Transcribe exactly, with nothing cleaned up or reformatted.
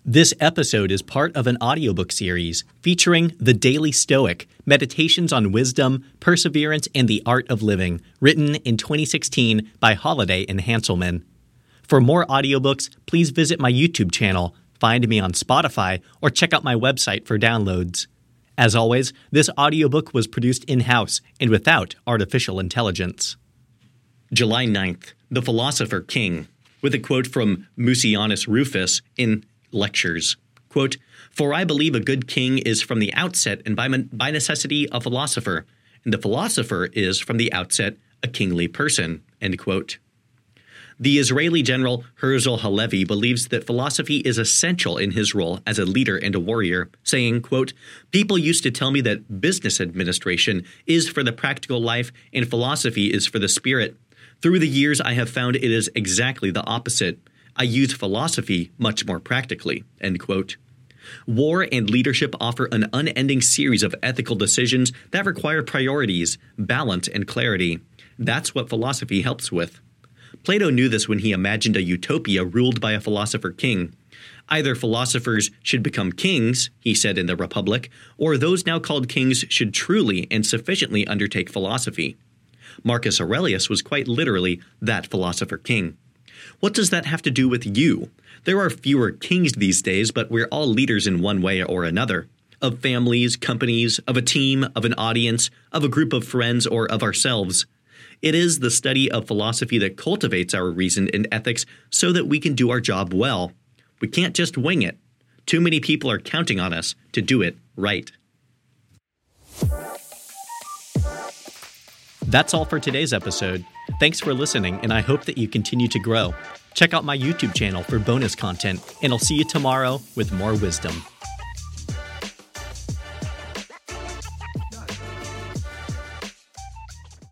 This episode is part of an audiobook series featuring The Daily Stoic, Meditations on Wisdom, Perseverance, and the Art of Living, written in twenty sixteen by Holiday and Hanselman. For more audiobooks, please visit my YouTube channel, find me on Spotify, or check out my website for downloads. As always, this audiobook was produced in-house and without artificial intelligence. July ninth, The Philosopher King, with a quote from Mucianus Rufus in Lectures. Quote, "For I believe a good king is from the outset and by, by necessity a philosopher, and the philosopher is from the outset a kingly person." End quote. The Israeli general Herzl Halevi believes that philosophy is essential in his role as a leader and a warrior, saying, quote, "People used to tell me that business administration is for the practical life and philosophy is for the spirit. Through the years, I have found it is exactly the opposite. I use philosophy much more practically." End quote. War and leadership offer an unending series of ethical decisions that require priorities, balance, and clarity. That's what philosophy helps with. Plato knew this when he imagined a utopia ruled by a philosopher king. Either philosophers should become kings, he said in the Republic, or those now called kings should truly and sufficiently undertake philosophy. Marcus Aurelius was quite literally that philosopher king. What does that have to do with you? There are fewer kings these days, but we're all leaders in one way or another. Of families, companies, of a team, of an audience, of a group of friends, or of ourselves. It is the study of philosophy that cultivates our reason and ethics so that we can do our job well. We can't just wing it. Too many people are counting on us to do it right. That's all for today's episode. Thanks for listening, and I hope that you continue to grow. Check out my YouTube channel for bonus content, and I'll see you tomorrow with more wisdom.